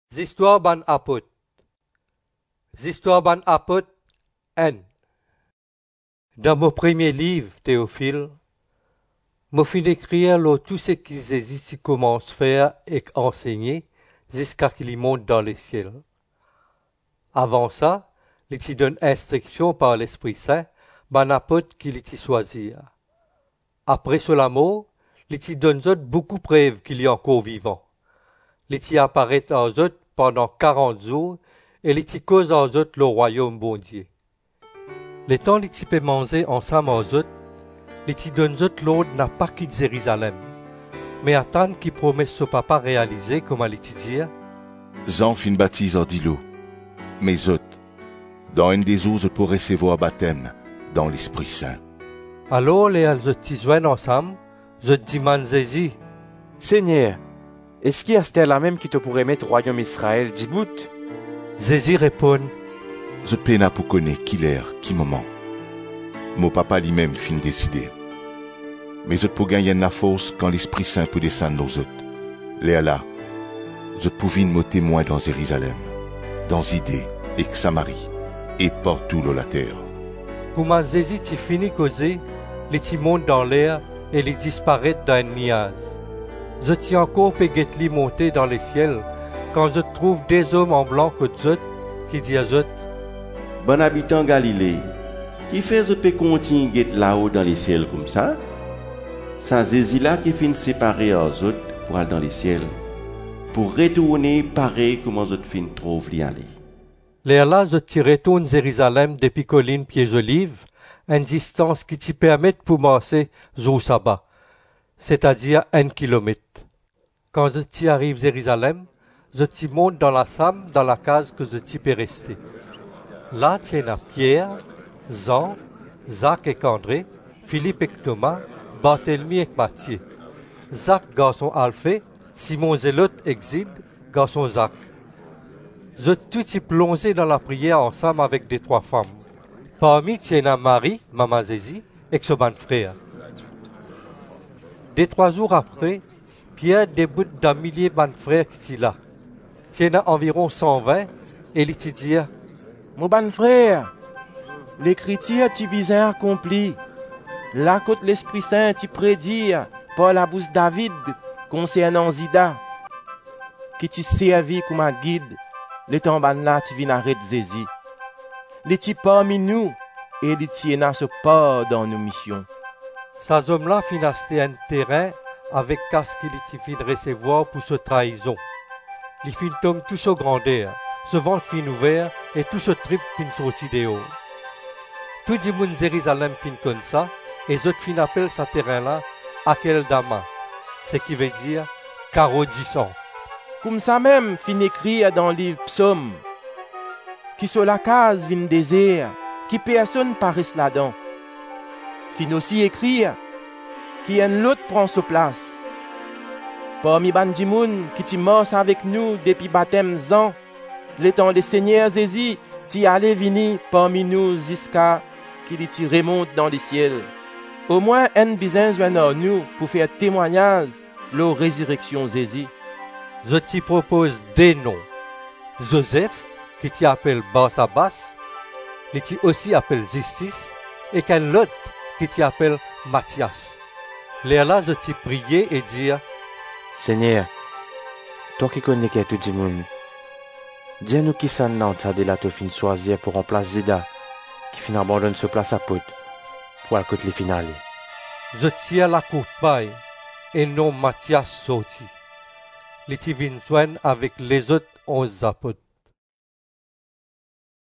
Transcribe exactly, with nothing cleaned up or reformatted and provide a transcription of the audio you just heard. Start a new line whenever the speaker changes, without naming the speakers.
Zistoire ban apot. Zistoire ban apot N. Dans mon premier livre, Théophile, je fin d'écrire là, tout ce qu'ils Jésus commence à faire et enseigner jusqu'à qu'il monte dans les ciels. Avant ça, il te donne instruction par l'Esprit Saint, ban apôtre qu'il te choisir. Après cela mort, il te donne beaucoup de preuves qu'il est encore vivant. Il te apparaît en eux pendant quarante jours et il te cause en eux le royaume bon Dieu. Le temps il te peut manger ensemble en eux, il te donne eux l'ordre n'a pas quitté Jérusalem, mais attendre qu'il promet son papa réaliser comme il te dit.
Jean fin baptise en d'îlot, mais autres, dans un des jours, je pourrai recevoir baptême dans l'Esprit Saint.
Alors les autres te joignent ensemble, je te demande Jésus.
Seigneur, est-ce qu'il y a c'était la même qui te pourrait mettre au royaume Israël dix bout?
Jésus répond.
Je peine pour connaître qui l'heure, qui moment. Mon papa lui-même fin décidé. Mais je peux gagner la force quand l'Esprit Saint peut descendre nos autres. Léa là, je pouvais me témoin dans Jérusalem, dans Idée et Samarie, et partout dans la terre.
Comment Jésus t'y finit causer, les t'y monte dans l'air et les disparaît dans un nuage. Je t'y encore péguet li monter dans les ciels, quand je trouve des hommes en blanc que zot, qui dit à zot.
Bon habitant Galilée, qui fait je peux continuer là-haut dans les ciels comme ça? Ça Jésus là qui finit séparer aux autres pour aller dans les ciels, pour retourner pareil comme aux autres fin trouve l'y aller.
L'air là, je t'y retourne Jérusalem depuis colline pieds olive, une distance qui t'y permet pour marcher jour sabbat, c'est-à-dire un kilomètre. Quand je t'y arrive Jérusalem, je t'y monte dans la salle, dans la case que je t'y peux rester. Là, tiens à Pierre, Jean, Jacques et André, Philippe et Thomas, Barthélemy et Matthieu, Jacques, garçon Alphée, Simon Zélote et Xide, garçon Jacques. Je tout y plongé dans la prière ensemble avec des trois femmes. Parmi tiens à Marie, maman Jésus, et son bon frère. Des trois jours après, Pierre débute d'un millier de bon frères qui étaient là. Tiens à environ cent vingt, et il te dit.
Mon bon frère, l'écriture t'y bizarre accompli. Là côté l'Esprit Saint t'y prédit par la bouche David concernant Zida, qui t'y servi comme un guide. Le temps ban là t'y vient arrêter Jésus. Les t'y parmi nous et les t'y n'a se pas dans nos missions.
Ces hommes-là fin acheter un terrain avec casque qu'il t'y fin recevoir pour ce trahison. Les fin tombent tous au grandeur. Ce ventre fin ouvert et tout ce trip fin sorti dehors. Tout le monde Jérusalem fin comme ça et autres fin appellent ce terrain-là Akeldama, ce qui veut dire carreau du sang.
Comme ça même fin écrit dans le livre Psaume, qui sur la case vin désert, qui personne paraît là-dedans. Fin aussi écrit, qui un l'autre prend sa place. Parmi ban du monde qui t'y mort avec nous depuis baptême Jean, le temps des Seigneurs Jésus, t'y allait venir parmi nous jusqu'à qu'il t'y remonte dans les ciels. Au moins un besoin joindre nous pour faire témoignage de la résurrection Jésus.
Je t'y propose des noms. Joseph, qui t'y appelle Barsabas, qui t'y aussi appelle Justice, et qu'un l'autre qui t'y appelle Matthias. Là, là, je t'y prier et dire,
Seigneur, toi qui connais que tout le monde, dis-nous qui s'en n'a de la te fin choisir pour remplacer Zida, qui fin abandonne ce place à pote, pour aller les finales.
Je tiens la courte paille, et non Matthias sorti. Les t'y vient joindre avec les autres onze apôtres.